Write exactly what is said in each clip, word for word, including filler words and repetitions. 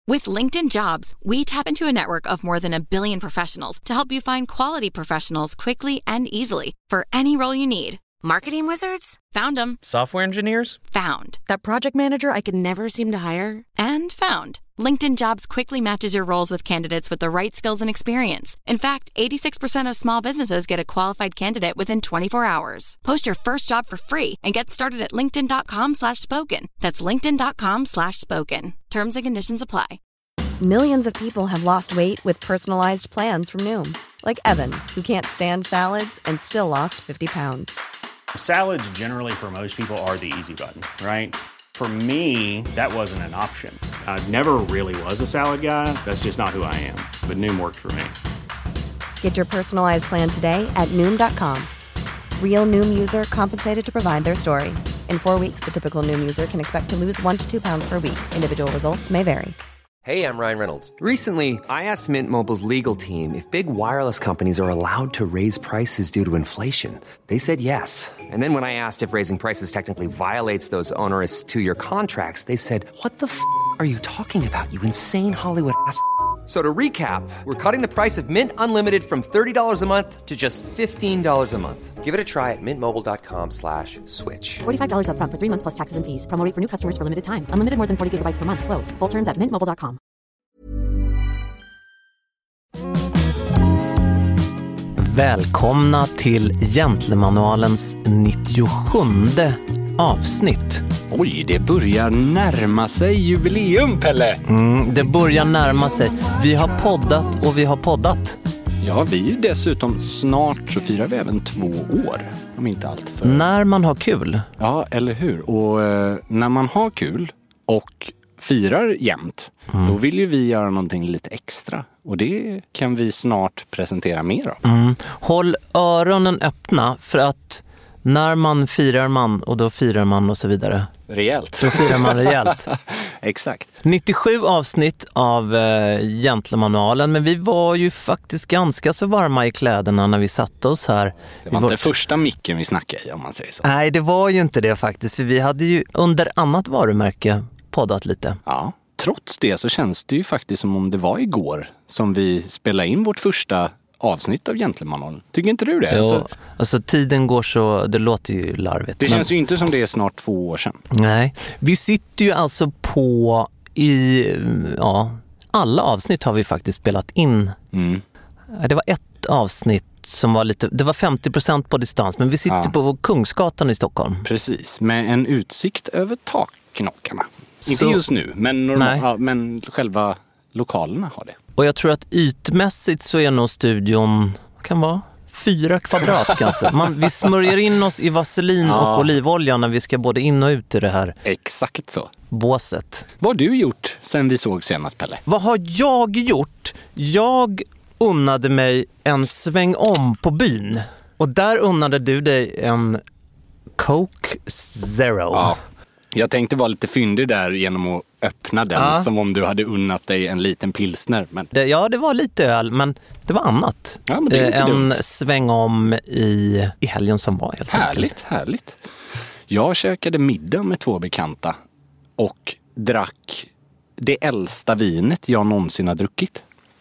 With LinkedIn Jobs, we tap into a network of more than a billion professionals to help you find quality professionals quickly and easily for any role you need. Marketing wizards? Found them. Software engineers? Found. That project manager I could never seem to hire? And found. LinkedIn Jobs quickly matches your roles with candidates with the right skills and experience. In fact, eighty-six percent of small businesses get a qualified candidate within twenty-four hours. Post your first job for free and get started at linkedin.com slash spoken. That's linkedin.com slash spoken. Terms and conditions apply. Millions of people have lost weight with personalized plans from Noom. Like Evan, who can't stand salads and still lost fifty pounds. Salads generally for most people are the easy button, right? For me, that wasn't an option. I never really was a salad guy. That's just not who I am. But Noom worked for me. Get your personalized plan today at Noom dot com. Real Noom user compensated to provide their story. In four weeks, the typical Noom user can expect to lose one to two pounds per week. Individual results may vary. Hey, I'm Ryan Reynolds. Recently, I asked Mint Mobile's legal team if big wireless companies are allowed to raise prices due to inflation. They said yes. And then when I asked if raising prices technically violates those onerous two-year contracts, they said, what the f*** are you talking about, you insane Hollywood ass f- So to recap, we're cutting the price of Mint Unlimited from thirty dollars a month to just fifteen dollars a month. Give it a try at mintmobile.com slash switch. forty-five dollars up front for three months plus taxes and fees. Promo rate for new customers for limited time. Unlimited more than forty gigabytes per month. Slows full terms at mint mobile dot com. Välkomna till Gentlemanualens nittiosjunde avsnitt. Oj, det börjar närma sig jubileum, Pelle. Mm, det börjar närma sig. Vi har poddat och vi har poddat. Ja, vi är ju dessutom snart så firar vi även två år. Om inte allt för... När man har kul. Ja, eller hur? Och eh, när man har kul och firar jämt, mm. då vill ju vi göra någonting lite extra. Och det kan vi snart presentera mer av. Mm. Håll öronen öppna för att när man firar man och då firar man och så vidare. Rejält. Då firar man rejält. Exakt. nittiosju avsnitt av eh, Gentlemanualen, men vi var ju faktiskt ganska så varma i kläderna när vi satte oss här. Det var vi inte var... första micken vi snackade i, om man säger så. Nej, det var ju inte det faktiskt, för vi hade ju under annat varumärke poddat lite. Ja, trots det så känns det ju faktiskt som om det var igår som vi spelade in vårt första avsnitt av Gentlemanualen. Tycker inte du det? Jo, alltså, alltså tiden går så, det låter ju larvigt. Det men... känns ju inte som det är snart två år sedan. Nej, vi sitter ju alltså på i, ja, alla avsnitt har vi faktiskt spelat in. Mm. Det var ett avsnitt som var lite, det var femtio procent på distans, men vi sitter ja. på Kungsgatan i Stockholm. Precis, med en utsikt över takknockarna. Så... Inte just nu, men, normal, ja, men själva lokalerna har det. Och jag tror att ytmässigt så är nog studion, kan vara fyra kvadrat kanske. Man, vi smörjer in oss i vaselin ja. och olivolja när vi ska både in och ut i det här. Exakt så. Båset. Vad har du gjort sen vi såg senast, Pelle? Vad har jag gjort? Jag unnade mig en sväng om på byn. Och där unnade du dig en Coke Zero. Ja. Jag tänkte vara lite fyndig där genom att öppna den ja. som om du hade unnat dig en liten pilsner. Men... Det, ja, det var lite öl, men det var annat. Ja, men det är inte en dumt. Sväng om i, i helgen som var helt Härligt, enkelt. härligt. Jag käkade middag med två bekanta och drack det äldsta vinet jag någonsin har druckit.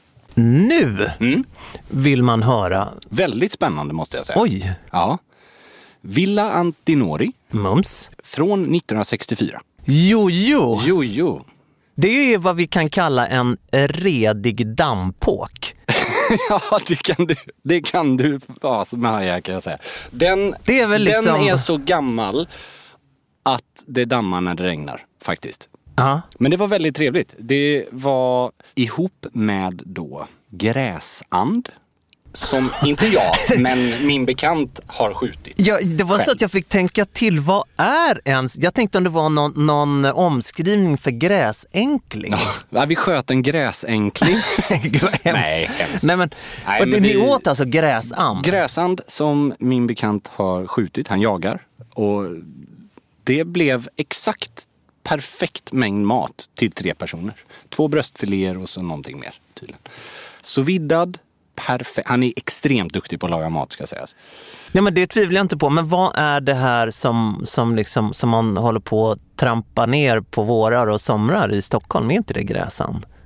Nu mm. vill man höra. Väldigt spännande måste jag säga. Oj. Ja. Villa Antinori. Mums. Från nittonhundrasextiofyra. Jo, jo. Jo, jo. Det är vad vi kan kalla en redig dampåk. Ja, det kan du. Det kan du. Ja, ja, kan jag säga. Den, det är väl liksom... den är så gammal att det dammar när det regnar, faktiskt. Ja. Men det var väldigt trevligt. Det var ihop med då gräsand. Som inte jag, men min bekant har skjutit. Ja, det var själv. Så att jag fick tänka till, vad är ens? Jag tänkte om det var någon, någon omskrivning för gräsänkling. Ja, vi sköt en gräsänkling. Nej, hemskt. Nej, men, Nej, och men ni vi... åt alltså gräsand? Gräsand som min bekant har skjutit, han jagar. Och det blev exakt perfekt mängd mat till tre personer. Två bröstfiléer och så någonting mer tydligen. Så viddad. Perfekt. Han är extremt duktig på att laga mat, ska sägas. Nej, men det tvivlar jag inte på. Men vad är det här som, som, liksom, som man håller på att trampa ner på vårar och somrar i Stockholm? Är inte det gräsand?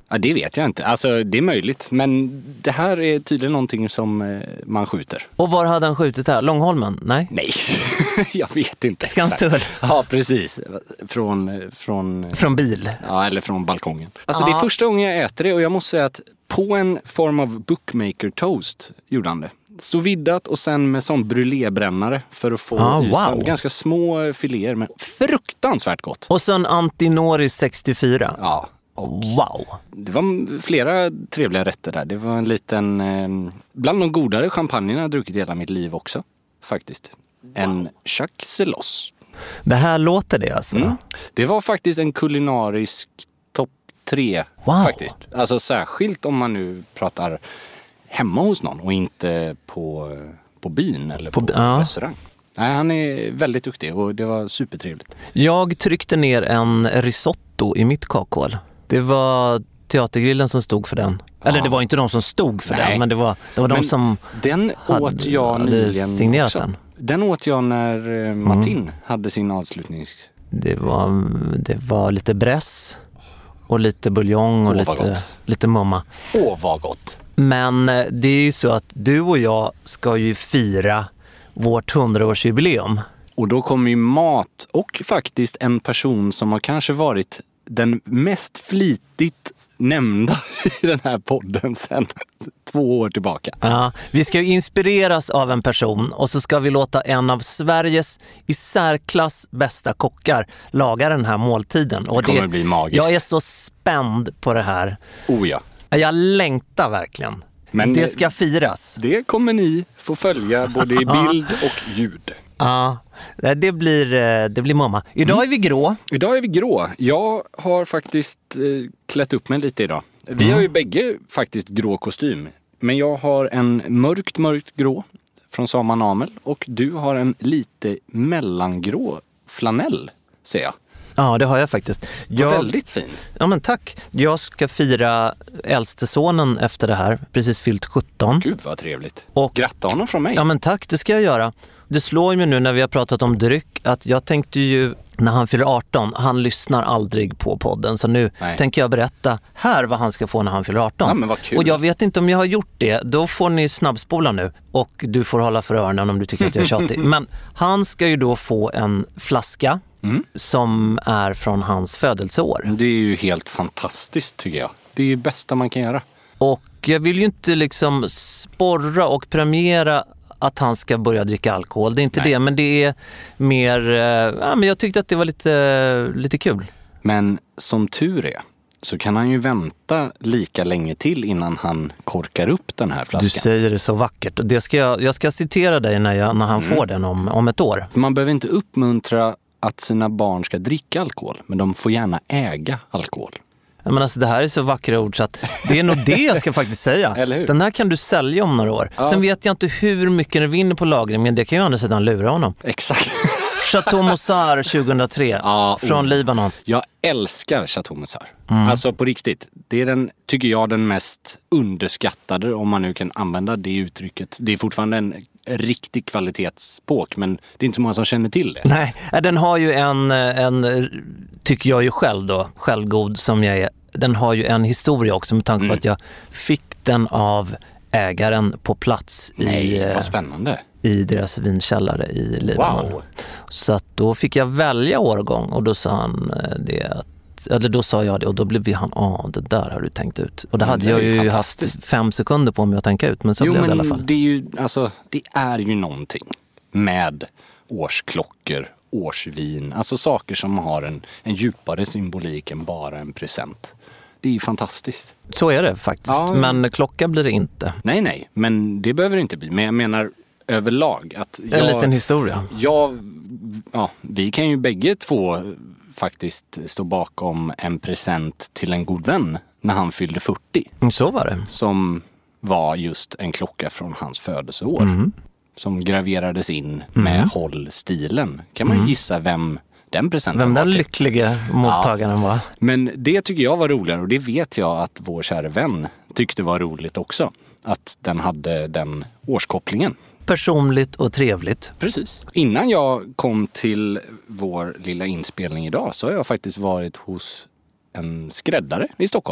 Ja, det vet jag inte. Alltså, det är möjligt. Men det här är tydligen någonting som eh, man skjuter. Och var hade han skjutit här? Långholmen? Nej? Nej, jag vet inte. Skanstull? Ja, precis. Från, från... Från bil? Ja, eller från balkongen. Alltså, Ja. det är första gången jag äter det och jag måste säga att på en form av bookmaker toast gjorde han det. Så viddat och sen med sån brulébrännare för att få Ah, ytan. wow. Ganska små filéer, men fruktansvärt gott. Och så en Antinori sextiofyra. Ja. Wow. Det var flera trevliga rätter där. Det var en liten... Eh, bland de godare champagnerna jag har druckit hela mitt liv också, faktiskt. En Jacques Celos. Det här låter det alltså. Mm. Det var faktiskt en kulinarisk topp tre, Wow. faktiskt. Alltså särskilt om man nu pratar hemma hos någon och inte på, på byn eller på, På- ja. restaurang. Nej, han är väldigt duktig och det var supertrevligt. Jag tryckte ner en risotto i mitt kakhål. Det var Teatergrillen som stod för den. Eller det var inte de som stod för Nej. den, men det var, det var de Men som den hade- åt jag hade nyligen signerat också. den. Den åt jag när eh, Martin hade sin avslutnings... Det var, det var lite bräss och lite buljong och Åh, vad lite, gott. lite mumma. Åh, vad gott! Men eh, det är ju så att du och jag ska ju fira vårt hundraårsjubileum. Och då kommer ju mat och faktiskt en person som har kanske varit den mest flitigt nämnda i den här podden sedan två år tillbaka. Ja, vi ska ju inspireras av en person och så ska vi låta en av Sveriges i särklass bästa kockar laga den här måltiden. Och Det kommer bli magiskt. Jag är så spänd på det här. Oh ja. Jag längtar verkligen. Men det ska firas. Det kommer ni få följa både i bild och ljud. Ja, det blir, eh, det blir mamma. Idag Mm. är vi grå. Idag är vi grå. Jag har faktiskt eh, klätt upp mig lite idag. Vi har ju bägge faktiskt grå kostym. Men jag har en mörkt, mörkt grå från Sama Namel. Och du har en lite mellangrå flanell, ser jag. Ja, det har jag faktiskt. Jag, Väldigt fin. Ja, men tack. Jag ska fira äldste sonen efter det här. Precis fyllt sjutton. Gud vad trevligt. Och- Gratta honom från mig. Ja, men tack. Det ska jag göra. Det slår mig nu när vi har pratat om dryck att jag tänkte ju när han fyller arton, han lyssnar aldrig på podden. Så nu Nej. tänker jag berätta här vad han ska få när han fyller arton. Ja, men vad kul. Och jag vet inte om jag har gjort det. Då får ni snabbspola nu och du får hålla för öronen om du tycker att jag är tjatig. Men han ska ju då få en flaska Mm. som är från hans födelseår. Det är ju helt fantastiskt tycker jag. Det är ju det bästa man kan göra. Och jag vill ju inte liksom sporra och premiera att han ska börja dricka alkohol. Det är inte Nej. det, men det är mer... eh, Ja, men jag tyckte att det var lite, lite kul. Men som tur är så kan han ju vänta lika länge till innan han korkar upp den här Du flaskan. säger det så vackert. Och det ska jag, jag ska citera dig när, jag, när han Mm. får den om, om ett år. För man behöver inte uppmuntra att sina barn ska dricka alkohol, men de får gärna äga alkohol. Ja, men alltså, det här är så vackra ord så att det är nog det jag ska faktiskt säga. Eller hur? Den här kan du sälja om några år. Ja. Sen vet jag inte hur mycket den vinner på lagring, men det kan ju andra sidan lura honom. Exakt. Chateau Mozart tjugohundratre Ja, från oh. Libanon. Jag älskar Chateau Mozart. Mm. Alltså på riktigt. Det är den, tycker jag, den mest underskattade, om man nu kan använda det uttrycket. Det är fortfarande en riktig kvalitetspåk, men det är inte så många som känner till det. Nej, den har ju en, en, tycker jag ju själv då, självgod som jag är, den har ju en historia också med tanke på Mm. att jag fick den av ägaren på plats Nej, i, vad spännande. i deras vinkällare i Libanon. Wow. Så att då fick jag välja årgång och då sa han eh, det att eller då sa jag det och då blev han, ja det där har du tänkt ut. Och det Men hade det är jag ju ju fantastiskt. haft fem sekunder på mig att tänka ut, men så Jo, blev det i men alla fall. det är ju, alltså, det är ju någonting med årsklockor, årsvin, alltså saker som har en, en djupare symbolik än bara en present. Det är ju fantastiskt. Så är det faktiskt, Ja. men klocka blir det inte. Nej, nej, men det behöver det inte bli. Men jag menar överlag att jag, En liten historia. jag, ja, vi kan ju bägge två faktiskt stå bakom en present till en god vän när han fyllde fyrtio. Så var det. Som var just en klocka från hans födelseår. Mm. Som graverades in med hållstilen. Kan man ju gissa vem den presenten Vem var den till. lyckliga mottagaren var. Men det tycker jag var roligare och det vet jag att vår kära vän tyckte var roligt också. Att den hade den årskopplingen. Personligt och trevligt. Precis. Innan jag kom till vår lilla inspelning idag så har jag faktiskt varit hos en skräddare i Stockholm.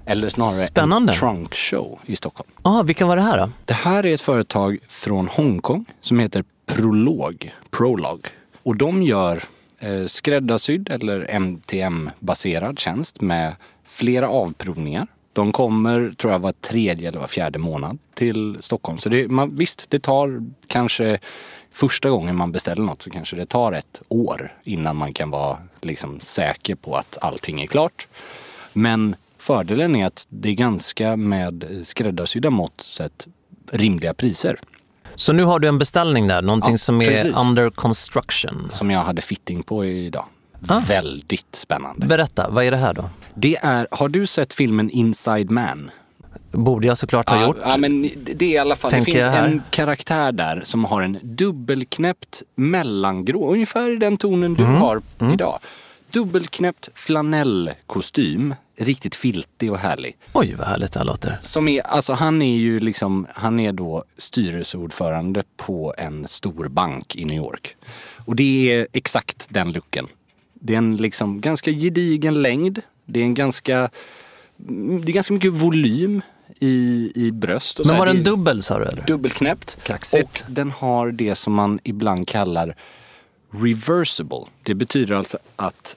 Eller snarare Spännande. en trunk show i Stockholm. Ah, vilka var det här då? Det här är ett företag från Hongkong som heter Prolog. Prolog. Och de gör eh, skräddarsydd eller M T M-baserad tjänst med flera avprovningar. De kommer, tror jag, var tredje eller var fjärde månad till Stockholm. Så det, man, visst, det tar kanske första gången man beställer något så kanske det tar ett år innan man kan vara liksom säker på att allting är klart. Men fördelen är att det är ganska med skräddarsydda mått sett rimliga priser. Så nu har du en beställning där, någonting Ja, som är precis. under construction. Som jag hade fitting på idag. Ah. Väldigt spännande. Berätta, vad är det här då? Det är, har du sett filmen Inside Man? Borde jag såklart ha Ja, gjort. ja, men det är i alla fall, det Tänker finns jag här. en karaktär där som har en dubbelknäppt mellangrå, ungefär i den tonen du har idag. Dubbelknäppt flanellkostym, riktigt filtig och härlig. Oj, vad härligt det här låter. Som är, alltså han är ju liksom, han är då styrelseordförande på en stor bank i New York. Och det är exakt den looken. Det är en liksom ganska gedigen längd. Det är en ganska, det är ganska mycket volym i, i bröst. Och Men så var här. den Det är dubbel, sa du eller? dubbelknäppt. Kaxigt. Och den har det som man ibland kallar reversible. Det betyder alltså att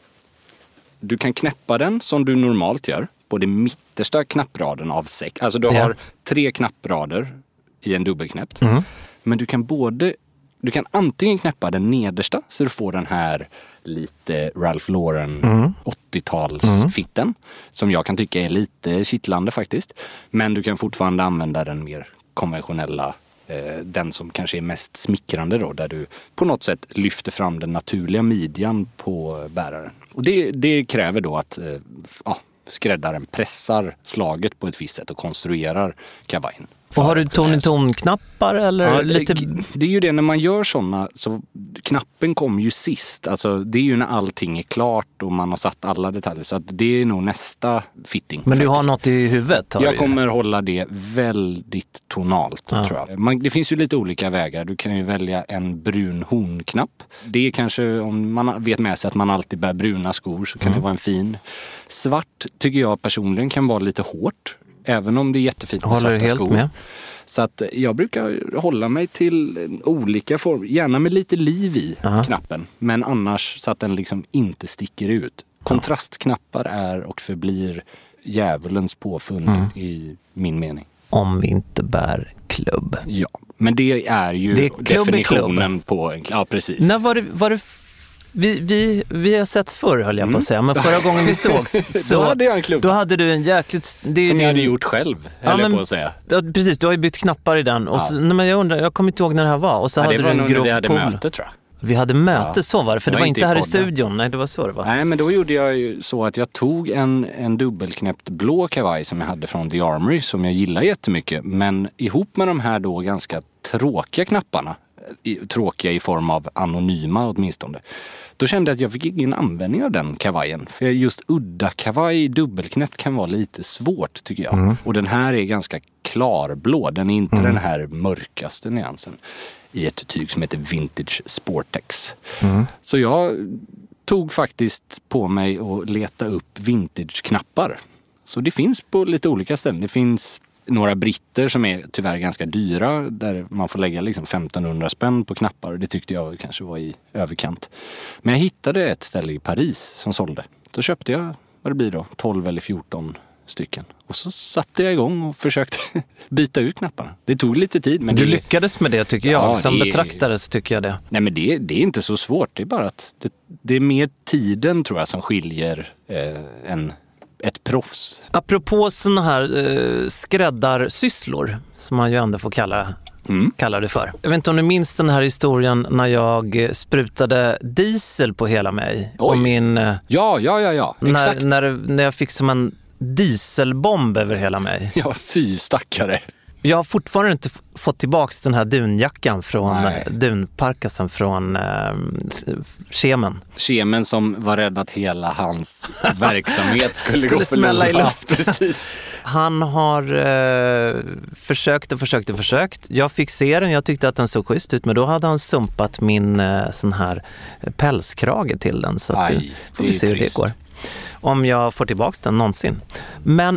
du kan knäppa den som du normalt gör på det mittersta knappraden av sex. Alltså du Ja. har tre knapprader i en dubbelknäppt. Mm. Men du kan både, du kan antingen knäppa den nedersta så du får den här lite Ralph Lauren Mm. åttio-talsfitten som jag kan tycka är lite kittlande faktiskt. Men du kan fortfarande använda den mer konventionella, eh, den som kanske är mest smickrande då, där du på något sätt lyfter fram den naturliga midjan på bäraren. Och det, det kräver då att eh, ja, skräddaren pressar slaget på ett visst sätt och konstruerar kavajen. Och har du ton-i-ton-knappar eller Ja, lite... det, det är ju det, när man gör sådana, så knappen kommer ju sist. Alltså det är ju när allting är klart och man har satt alla detaljer. Så att det är nog nästa fitting. Men du har faktiskt. något i huvudet? Har Jag du? kommer hålla det väldigt tonalt, Ja. tror jag. Man, det finns ju lite olika vägar. Du kan ju välja en brun hornknapp. Det är kanske, om man vet med sig att man alltid bär bruna skor, så kan Mm. det vara en fin. Svart tycker jag personligen kan vara lite hårt. Även om det är jättefint med Håller svarta helt skor. med. Så att jag brukar hålla mig till olika former, gärna med lite liv i Aha. knappen, men annars så att den liksom inte sticker ut. Kontrastknappar är och förblir djävulens påfund Mm. i min mening. Om vi inte bär klubb. Ja, men det är ju Det är klubb i definitionen på en... Ja, precis. När var det... Var det f- vi, vi, vi har setts förr, höll jag på att säga. Men förra gången vi sågs så... Då hade jag en klubb. Då hade du en jäkligt... Det är Som din- jag hade gjort själv, Ja, höll jag men- på att säga. Ja, precis, du har ju bytt knappar i den. Och så, nej, men jag undrar, jag kommer inte ihåg när det här var. Och så Ja, hade det du var en nog när grå vi hade pool. möte, tror jag. Vi hade möte, Ja. så var det. För Det det var var inte inte i här i podden. studion. Nej, det var så det var. Nej, men då gjorde jag ju så att jag tog en, en dubbelknäppt blå kavaj som jag hade från The Armory, som jag gillar jättemycket. Men ihop med de här då ganska tråkiga knapparna, i, tråkiga i form av anonyma åtminstone, då kände jag att jag fick ingen användning av den kavajen. För just udda kavaj dubbelknäppt kan vara lite svårt, tycker jag. Mm. Och den här är ganska klarblå. Den är inte den här mörkaste nyansen i ett tyg som heter Vintage Sportex. Mm. Så jag tog faktiskt på mig att leta upp vintage-knappar. Så det finns på lite olika ställen. Det finns några britter som är tyvärr ganska dyra, där man får lägga liksom femtonhundra spänn på knappar. Det tyckte jag kanske var i överkant. Men jag hittade ett ställe i Paris som sålde. Då köpte jag, vad det blir då, tolv eller fjorton stycken. Och så satte jag igång och försökte byta ut knapparna. Det tog lite tid. Men Du det, lyckades med det, tycker jag. Ja, Som det- betraktare så tycker jag det. Nej, men det, det är inte så svårt. Det är bara att det, det är mer tiden, tror jag, som skiljer eh, en, ett proffs. Apropå såna här eh, skräddarsysslor, som man ju ändå får kalla, Mm. kalla det för. Jag vet inte om du minns den här historien när jag eh, sprutade diesel på hela mig. Oj. Och min... Eh, Ja, ja, ja, ja. när, Exakt. när, när jag fick som en dieselbomb över hela mig. Ja, fy stackare. Jag har fortfarande inte f- fått tillbaks den här dunjackan från Nej. eh, dunparkassen från eh, s- Kemen. Kemen som var rädd att hela hans verksamhet skulle, Skulle gå smälla i förlorad. luften. Precis. Han har eh, försökt och försökt och försökt. Jag fick se den, jag tyckte att den såg schysst ut, men då hade han sumpat min eh, sån här pälskrage till den. Så att, Aj, det, får det vi är se hur det trist. går. Om jag får tillbaks den någonsin. Men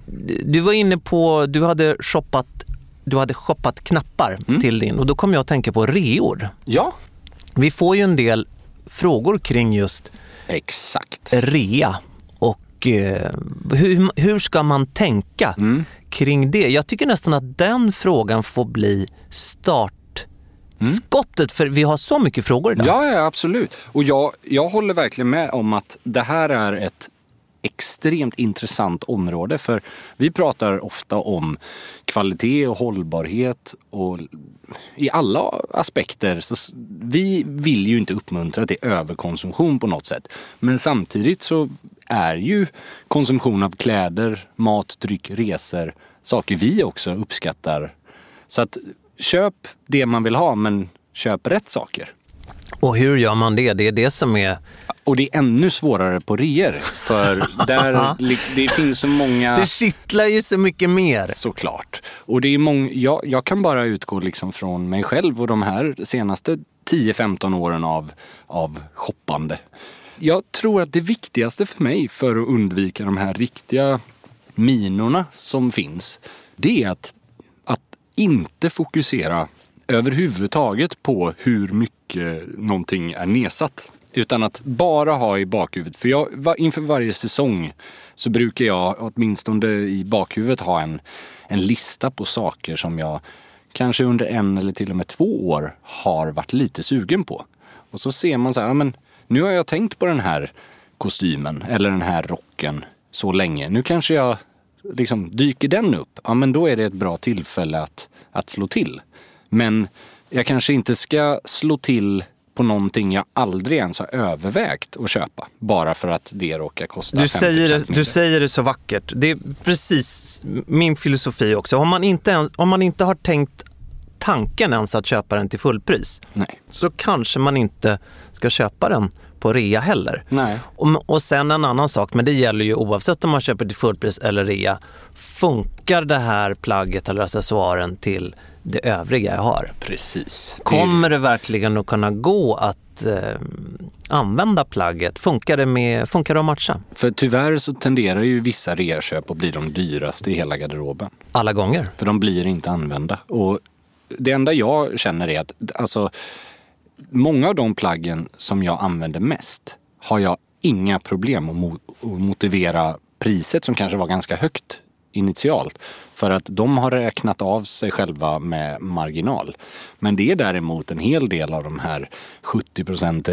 du var inne på, du hade shoppat, du hade shoppat knappar mm. till din, och då kom jag att tänka på reor. Ja. Vi får ju en del frågor kring just exakt rea och eh, hur, hur ska man tänka mm. kring det? Jag tycker nästan att den frågan får bli startskottet mm. för vi har så mycket frågor idag. Ja, ja absolut. Och jag, jag håller verkligen med om att det här är ett extremt intressant område, för vi pratar ofta om kvalitet och hållbarhet och i alla aspekter, så vi vill ju inte uppmuntra till överkonsumtion på något sätt, men samtidigt så är ju konsumtion av kläder, mat, dryck, resor saker vi också uppskattar, så att köp det man vill ha, men köp rätt saker. Och hur gör man det? Det är det som är... Och det är ännu svårare på reor, för där det finns så många... Det kittlar ju så mycket mer. Såklart. Och det är många... jag, jag kan bara utgå liksom från mig själv och de här senaste tio femton åren av, av shoppande. Jag tror att det viktigaste för mig för att undvika de här riktiga minorna som finns, det är att, att inte fokusera överhuvudtaget på hur mycket någonting är nedsatt. Utan att bara ha i bakhuvudet. För jag, inför varje säsong så brukar jag åtminstone i bakhuvudet ha en, en lista på saker som jag kanske under en eller till och med två år har varit lite sugen på. Och så ser man så här, ja, men nu har jag tänkt på den här kostymen eller den här rocken så länge. Nu kanske jag liksom dyker den upp. Ja, men då är det ett bra tillfälle att, att slå till. Men jag kanske inte ska slå till på någonting jag aldrig ens har övervägt att köpa. Bara för att det råkar kosta du femtio säger procent det, Du säger det så vackert. Det är precis min filosofi också. Om man inte, ens, om man inte har tänkt tanken ens att köpa den till fullpris, nej, så kanske man inte ska köpa den på rea heller. Nej. Och, och sen en annan sak, men det gäller ju oavsett om man köper till fullpris eller rea. Funkar det här plagget eller accessoaren till det övriga jag har? Precis. Kommer det verkligen att kunna gå att eh, använda plagget? Funkar det, med, funkar det att matcha? För tyvärr så tenderar ju vissa reaköp att bli de dyraste i hela garderoben. Alla gånger. För de blir inte använda. Och det enda jag känner är att alltså, många av de plaggen som jag använder mest har jag inga problem att, mo- att motivera priset som kanske var ganska högt initialt. För att de har räknat av sig själva med marginal. Men det är däremot en hel del av de här sjuttio procent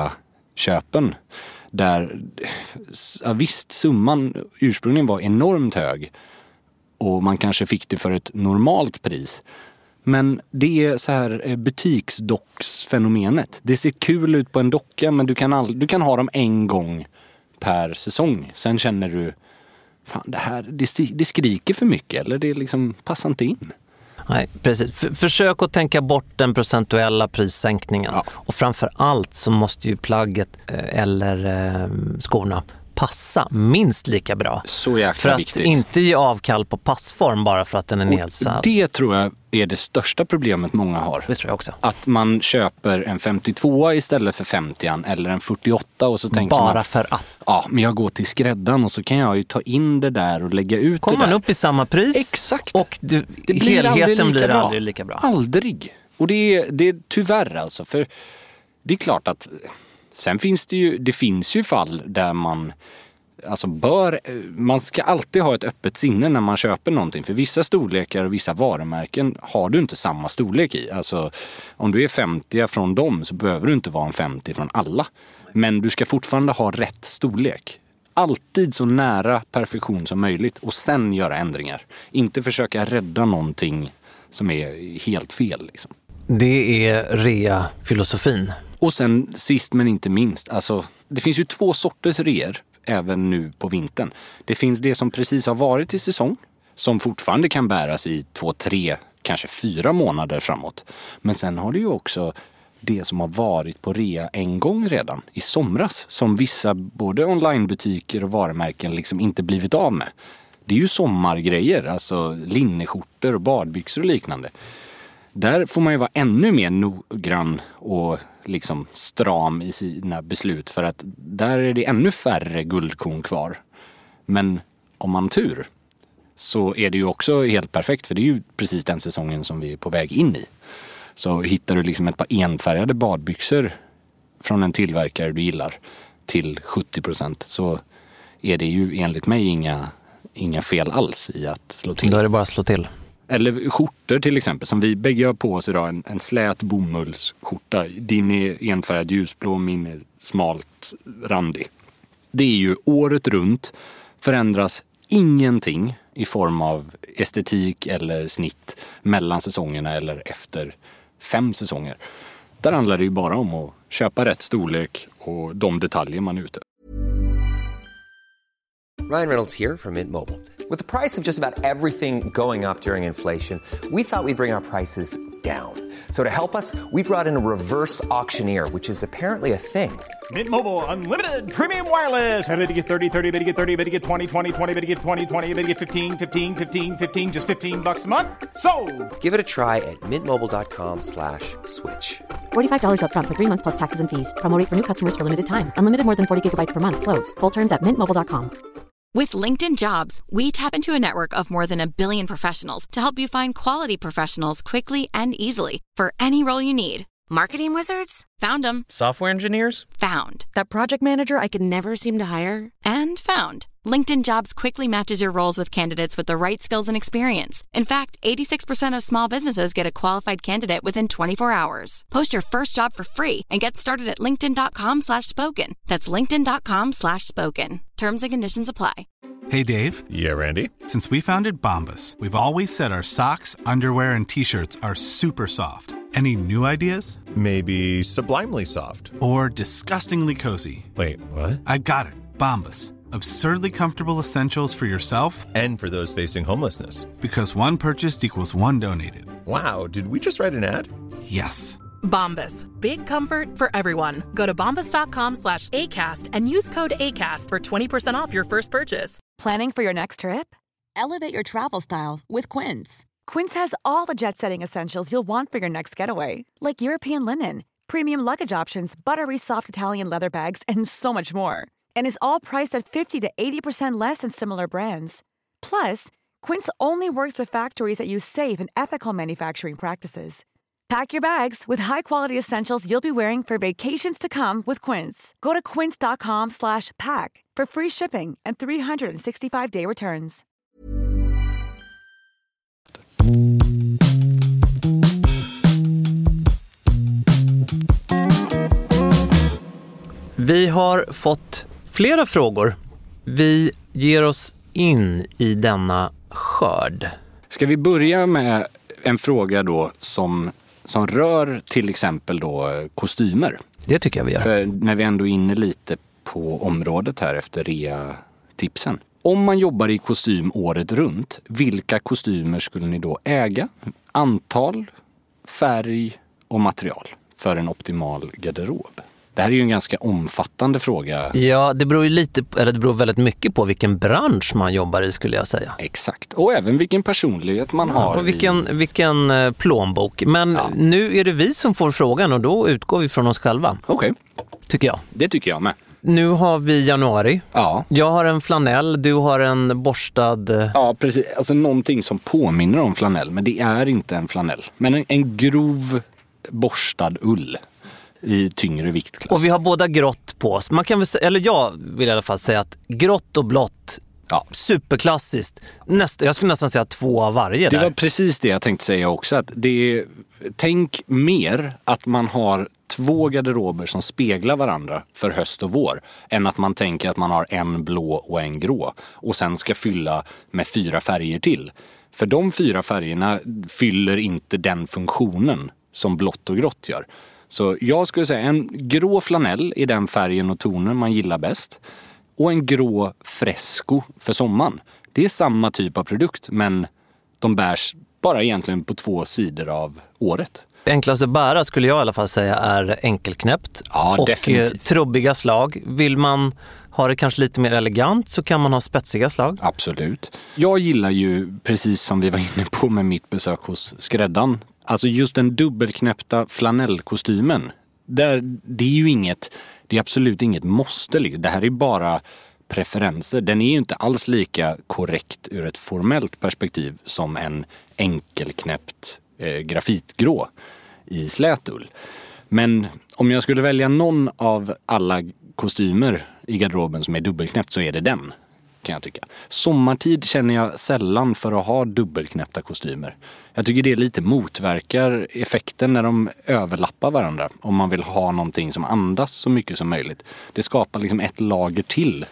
rea-köpen där ja, visst, summan ursprungligen var enormt hög och man kanske fick det för ett normalt pris. Men det är så här butiksdocksfenomenet. Det ser kul ut på en docka, men du kan, all, du kan ha dem en gång per säsong. Sen känner du, fan det här, det, det skriker för mycket eller det liksom passar inte in. Nej, precis. För, försök att tänka bort den procentuella prissänkningen. Ja. Och framför allt så måste ju plagget eh, eller eh, skorna passa minst lika bra. Så jäkla för att viktigt. Inte ge avkall på passform bara för att den är nedsatt. Det tror jag är det största problemet många har. Det tror jag också. Att man köper en femtiotvå istället för femtio eller en fyrtioåtta och så tänker bara man, för att. Ja, men jag går till skräddaren och så kan jag ju ta in det där och lägga ut Kommer det där. man upp i samma pris. Exakt. Och du, det blir helheten aldrig blir bra. aldrig lika bra. Aldrig. Och det är, det är tyvärr alltså. För det är klart att sen finns det ju, det finns ju fall där man alltså bör, man ska alltid ha ett öppet sinne när man köper någonting. För vissa storlekar och vissa varumärken har du inte samma storlek i. Alltså om du är femtio från dem så behöver du inte vara en femtio från alla. Men du ska fortfarande ha rätt storlek. Alltid så nära perfektion som möjligt och sen göra ändringar. Inte försöka rädda någonting som är helt fel liksom. Det är rea-filosofin. Och sen sist men inte minst, alltså det finns ju två sorters reor även nu på vintern. Det finns det som precis har varit i säsong som fortfarande kan bäras i två, tre, kanske fyra månader framåt. Men sen har det ju också det som har varit på rea en gång redan i somras som vissa både onlinebutiker och varumärken liksom inte blivit av med. Det är ju sommargrejer, alltså linneskjortor och badbyxor och liknande. Där får man ju vara ännu mer noggrann och liksom stram i sina beslut för att där är det ännu färre guldkorn kvar. Men om man tur så är det ju också helt perfekt, för det är ju precis den säsongen som vi är på väg in i. Så hittar du liksom ett par enfärgade badbyxor från en tillverkare du gillar till sjuttio procent, så är det ju enligt mig inga, inga fel alls i att slå till. Då är det bara att slå till. Eller skjortor till exempel, som vi bägge har på oss idag. En, en slät bomullsskjorta. Din är enfärgad ljusblå, min är smalt randig. Det är ju året runt, förändras ingenting i form av estetik eller snitt mellan säsongerna eller efter fem säsonger. Där handlar det ju bara om att köpa rätt storlek och de detaljer man är ute. Ryan Reynolds here from Mint Mobile. With the price of just about everything going up during inflation, we thought we'd bring our prices down. So to help us, we brought in a reverse auctioneer, which is apparently a thing. Mint Mobile Unlimited Premium Wireless. How to get thirty, thirty, bit to get thirty, bit to get twenty, twenty, twenty, bit to get twenty, twenty, bit to get fifteen, fifteen, fifteen, fifteen, just fifteen bucks a month? Sold! Give it a try at mintmobile.com slash switch. forty-five dollars up front for three months plus taxes and fees. Promo rate for new customers for limited time. Unlimited more than forty gigabytes per month. Slows full terms at mint mobile dot com. With LinkedIn Jobs, we tap into a network of more than a billion professionals to help you find quality professionals quickly and easily for any role you need. Marketing wizards? Found them. Software engineers? Found. That project manager I could never seem to hire? And found. LinkedIn Jobs quickly matches your roles with candidates with the right skills and experience. In fact, eighty-six percent of small businesses get a qualified candidate within twenty-four hours. Post your first job for free and get started at linkedin.com slash spoken. That's linkedin.com slash spoken. Terms and conditions apply. Hey, Dave. Yeah, Randy. Since we founded Bombas, we've always said our socks, underwear, and T-shirts are super soft. Any new ideas? Maybe sublimely soft. Or disgustingly cozy. Wait, what? I got it. Bombas. Absurdly comfortable essentials for yourself and for those facing homelessness. Because one purchased equals one donated. Wow, did we just write an ad? Yes. Bombas. Big comfort for everyone. Go to bombas.com slash ACAST and use code ACAST for twenty percent off your first purchase. Planning for your next trip? Elevate your travel style with Quince. Quince has all the jet-setting essentials you'll want for your next getaway, like European linen, premium luggage options, buttery soft Italian leather bags, and so much more. And is all priced at fifty to eighty percent less than similar brands. Plus, Quince only works with factories that use safe and ethical manufacturing practices. Pack your bags with high-quality essentials you'll be wearing for vacations to come with Quince. Go to quince.com slash pack for free shipping and three sixty-five day returns. Vi har fått flera frågor. Vi ger oss in i denna skörd. Ska vi börja med en fråga då som, som rör till exempel då kostymer? Det tycker jag vi gör. För när vi ändå är inne lite på området här efter rea-tipsen. Om man jobbar i kostym året runt, vilka kostymer skulle ni då äga? Antal, färg och material för en optimal garderob. Det här är ju en ganska omfattande fråga. Ja, det beror ju lite, eller det beror väldigt mycket på vilken bransch man jobbar i, skulle jag säga. Exakt, och även vilken personlighet man ja, har. Och vilken, i... vilken plånbok. Men ja. Nu är det vi som får frågan och då utgår vi från oss själva. Okej. Okay. Tycker jag. Det tycker jag med. Nu har vi januari. Ja. Jag har en flanell, du har en borstad... Ja, precis. Alltså någonting som påminner om flanell, men det är inte en flanell. Men en, en grov borstad ull i tyngre viktklass. Och vi har båda grått på oss. Man kan väl säga, eller jag vill i alla fall säga att grått och blått, ja, superklassiskt. Nästa, jag skulle nästan säga två av varje det där. Det var precis det jag tänkte säga också. Att det är, tänk mer att man har två garderober som speglar varandra för höst och vår än att man tänker att man har en blå och en grå och sen ska fylla med fyra färger till. För de fyra färgerna fyller inte den funktionen som blått och grått gör. Så jag skulle säga en grå flanell i den färgen och tonen man gillar bäst. Och en grå fresco för sommaren. Det är samma typ av produkt, men de bärs bara egentligen på två sidor av året. Enklast att bära skulle jag i alla fall säga är enkelknäppt. Ja, och definitivt. Trubbiga slag. Vill man ha det kanske lite mer elegant så kan man ha spetsiga slag. Absolut. Jag gillar ju, precis som vi var inne på med mitt besök hos skräddan, alltså just den dubbelknäppta flanellkostymen. Där, det är ju inget, det är absolut inget måste. Det här är bara preferenser. Den är ju inte alls lika korrekt ur ett formellt perspektiv som en enkelknäppt eh, grafitgrå i slätull. Men om jag skulle välja någon av alla kostymer i garderoben som är dubbelknäppt så är det den, kan jag tycka. Sommartid känner jag sällan för att ha dubbelknäppta kostymer. Jag tycker det lite motverkar effekten när de överlappar varandra. Om man vill ha någonting som andas så mycket som möjligt. Det skapar liksom ett lager till.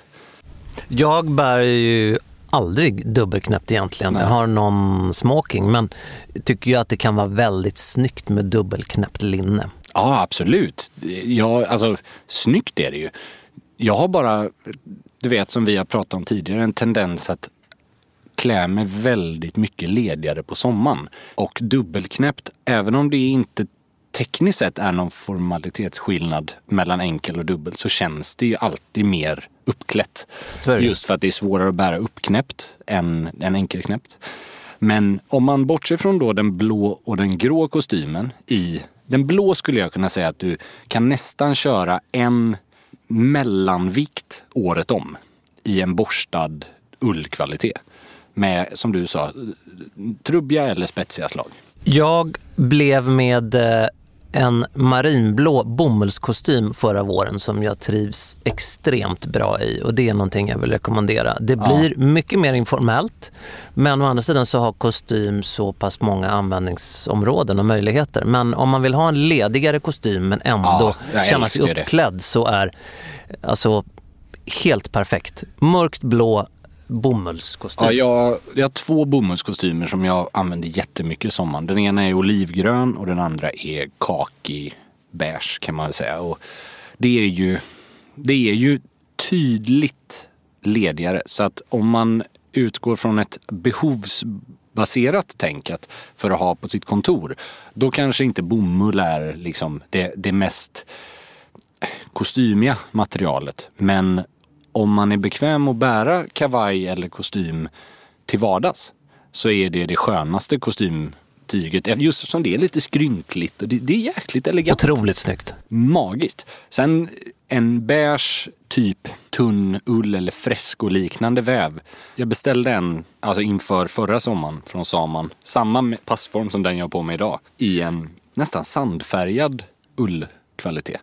Jag bär ju aldrig dubbelknäppt egentligen. Nej. Jag har någon smoking, men tycker ju att det kan vara väldigt snyggt med dubbelknäppt linne. Ja, absolut. Ja, alltså, snyggt är det ju. Jag har bara, du vet som vi har pratat om tidigare, en tendens att klä mig väldigt mycket ledigare på sommaren. Och dubbelknäppt, även om det inte tekniskt sett är någon formalitetsskillnad mellan enkel och dubbel, så känns det ju alltid mer uppklätt. Just för att det är svårare att bära uppknäppt än, än enkelknäppt. Men om man bortser från då den blå och den grå kostymen, i den blå skulle jag kunna säga att du kan nästan köra en mellanvikt året om i en borstad ullkvalitet. Med, som du sa, trubbiga eller spetsiga slag. Jag blev med en marinblå bomullskostym förra våren som jag trivs extremt bra i, och det är någonting jag vill rekommendera. Det blir ja. mycket mer informellt, men å andra sidan så har kostym så pass många användningsområden och möjligheter. Men om man vill ha en ledigare kostym men ändå ja, känna sig uppklädd det. Så är alltså helt perfekt. Mörkt blå bomullskostym. Ja, jag, jag har två bomullskostymer som jag använder jättemycket i sommaren. Den ena är olivgrön och den andra är kaki beige, kan man säga. Och det är ju det är ju tydligt ledigare, så att om man utgår från ett behovsbaserat tänk att för att ha på sitt kontor, då kanske inte bomull är liksom det, det mest kostymiga materialet, men om man är bekväm att bära kavaj eller kostym till vardags så är det det skönaste kostymtyget. Just som det är lite skrynkligt och det, det är jäkligt elegant. Otroligt snyggt. Magiskt. Sen en beige typ tunn ull eller fresko-liknande väv. Jag beställde en alltså inför förra sommaren från Saman. Samma passform som den jag har på mig idag. I en nästan sandfärgad ullkvalitet.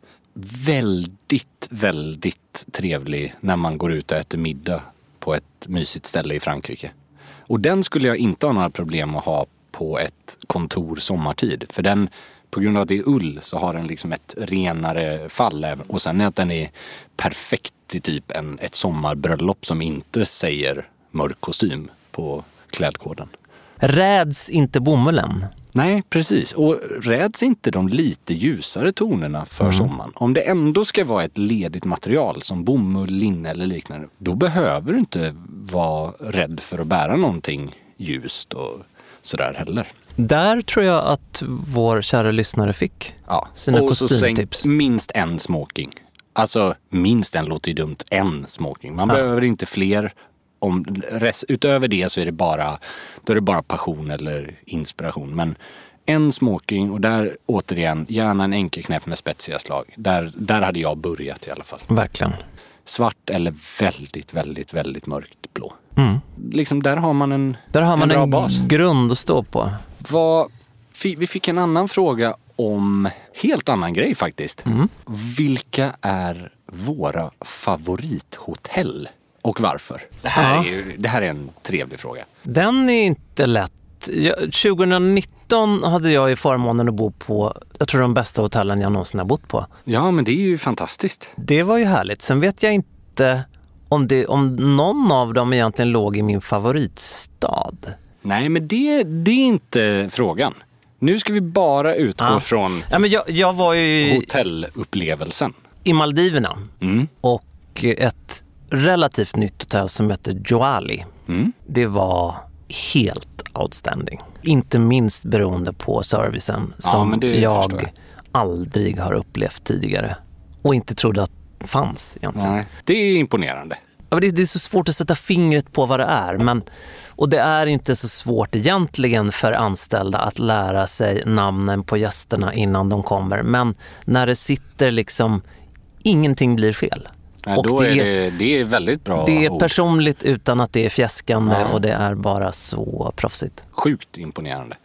Väldigt, väldigt trevlig när man går ut och äter middag på ett mysigt ställe i Frankrike. Och den skulle jag inte ha några problem att ha på ett kontor sommartid. För den, på grund av att det är ull, så har den liksom ett renare fall. Och sen är att den är perfekt till typ en, ett sommarbröllop som inte säger mörk kostym på klädkoden. Räds inte bomullen? Nej, precis. Och räds inte de lite ljusare tonerna för mm. sommaren. Om det ändå ska vara ett ledigt material som bomull, linne eller liknande, då behöver du inte vara rädd för att bära någonting ljust och sådär heller. Där tror jag att vår kära lyssnare fick ja. sina och kostymtips. Så minst en smoking. Alltså minst en, låter ju dumt, en smoking. Man ja. behöver inte fler. Om rest, utöver det så är det bara då är det bara passion eller inspiration, men en smoking, och där återigen gärna en enkelknäpp med spetsiga slag. Där, där hade jag börjat i alla fall. Verkligen. Svart eller väldigt, väldigt, väldigt mörkt blå. Mm. Liksom där har man en Där har man en, bra en bas. grund att stå på. Vad, vi fick en annan fråga om helt annan grej faktiskt. Mm. Vilka är våra favorithotell? Och varför? Det här, ja. är ju, det här är en trevlig fråga. Den är inte lätt. tjugonitton hade jag i förmånen att bo på, jag tror de bästa hotellen jag någonsin har bott på. Ja, men det är ju fantastiskt. Det var ju härligt. Sen vet jag inte om, det, om någon av dem egentligen låg i min favoritstad. Nej, men det, det är inte frågan. Nu ska vi bara utgå ja. från ja, men jag, jag var ju hotellupplevelsen. I Maldiverna. Mm. Och ett relativt nytt hotell som heter Joali. Mm. Det var helt outstanding. Inte minst beroende på servicen som ja, jag, jag aldrig har upplevt tidigare. Och inte trodde att fanns egentligen. Nej, det är imponerande. Ja, det, det är så svårt att sätta fingret på vad det är. Men, och det är inte så svårt egentligen för anställda att lära sig namnen på gästerna innan de kommer. Men när det sitter liksom, ingenting blir fel. Ja, och då det, är är, det, det är väldigt bra det är ord. personligt utan att det är fjäskande Ja. och det är bara så proffsigt. Sjukt imponerande.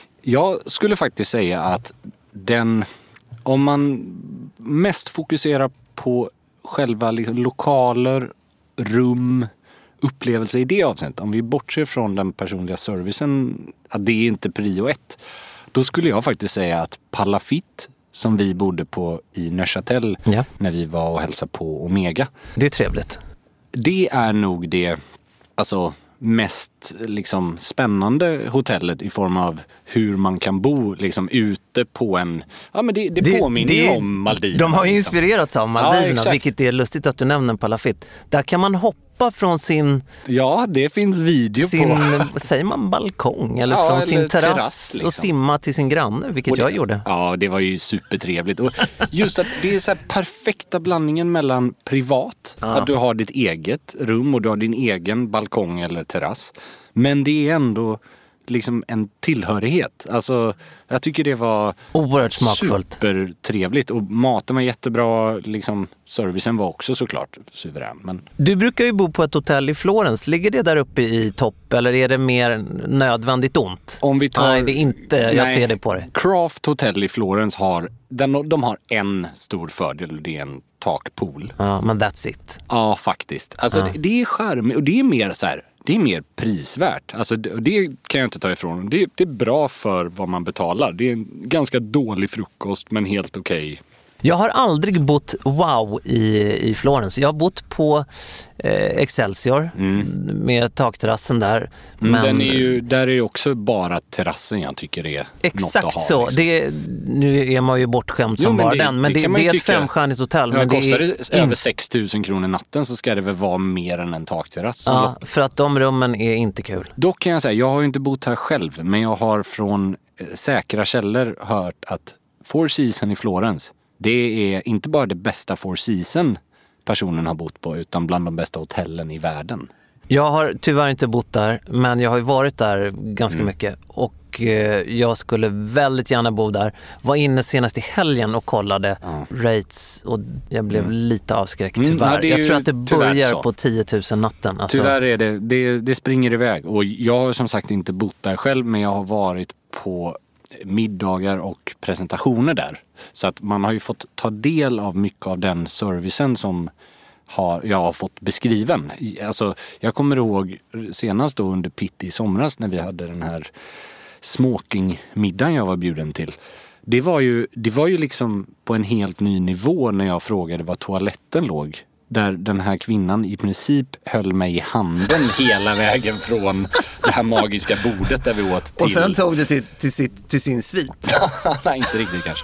Jag skulle faktiskt säga att den, om man mest fokuserar på själva liksom lokaler, rum, upplevelser i det avseendet, om vi bortser från den personliga servicen, att det är inte prio ett, då skulle jag faktiskt säga att Palafit, som vi bodde på i Neuchâtel ja. när vi var och hälsade på Omega. Det är trevligt. Det är nog det, alltså mest liksom spännande hotellet i form av hur man kan bo liksom ute på en, ja men det, det, det påminner ju om Maldiverna. De har ju liksom. inspirerats av Maldiverna, ja, vilket är lustigt att du nämner Palafit. Där kan man hoppa från sin... Ja, det finns video sin, på. Säger man balkong? Eller ja, från eller sin terrass, terrass liksom. Och simma till sin granne, vilket det, jag gjorde. Ja, det var ju supertrevligt. Och just att det är så här perfekta blandningen mellan privat, ja. att du har ditt eget rum och du har din egen balkong eller terrass. Men det är ändå liksom en tillhörighet. Alltså, jag tycker det var oerhört smakfullt. Supertrevligt. Och maten var jättebra. Liksom, servicen var också såklart suverän. Men... Du brukar ju bo på ett hotell i Florens. Ligger det där uppe i topp eller är det mer nödvändigt ont? Om vi tar... Nej, det är inte. Jag Nej, ser det på dig. Craft Hotel i Florens har, den, de har en stor fördel. Det är en takpool. Ja, men that's it. Ja, faktiskt. Alltså, ja. det, det är charmigt och det är mer så här... Det är mer prisvärt. Alltså det, det kan jag inte ta ifrån. Det, det är bra för vad man betalar. Det är en ganska dålig frukost men helt okej. Okay. Jag har aldrig bott wow i, i Florens. Jag har bott på eh, Excelsior mm. med takterrassen där. Men men... Den är ju, där är ju också bara terrassen jag tycker är exakt något att ha. så. Liksom. Det, nu är man ju bortskämd som jo, bara det, den. Men det, det, det är ett femstjärnigt hotell. Ja, men kostar det det över sex tusen kronor natten så ska det väl vara mer än en takterrass. Ja, för att de rummen är inte kul. Dock kan jag säga, jag har ju inte bott här själv. Men jag har från eh, säkra källor hört att Four Seasons i Florens, det är inte bara det bästa Four Seasons personen har bott på utan bland de bästa hotellen i världen. Jag har tyvärr inte bott där, men jag har ju varit där ganska mm. mycket och eh, jag skulle väldigt gärna bo där. Var inne senast i helgen och kollade ja. rates och jag blev mm. lite avskräckt tyvärr. Mm, ja, jag tror att det börjar på tio tusen natten. Alltså. Tyvärr är det, det, det springer iväg och jag har som sagt inte bott där själv men jag har varit på middagar och presentationer där. Så att man har ju fått ta del av mycket av den servicen som har, jag har fått beskriven. Alltså, jag kommer ihåg senast då under Pitt i somras när vi hade den här smokingmiddagen jag var bjuden till. Det var ju, det var ju liksom på en helt ny nivå när jag frågade var toaletten låg. Där den här kvinnan i princip höll mig i handen hela vägen från det här magiska bordet där vi åt till... Och sen tog du till, till, sitt, till sin svit. Nej, inte riktigt kanske.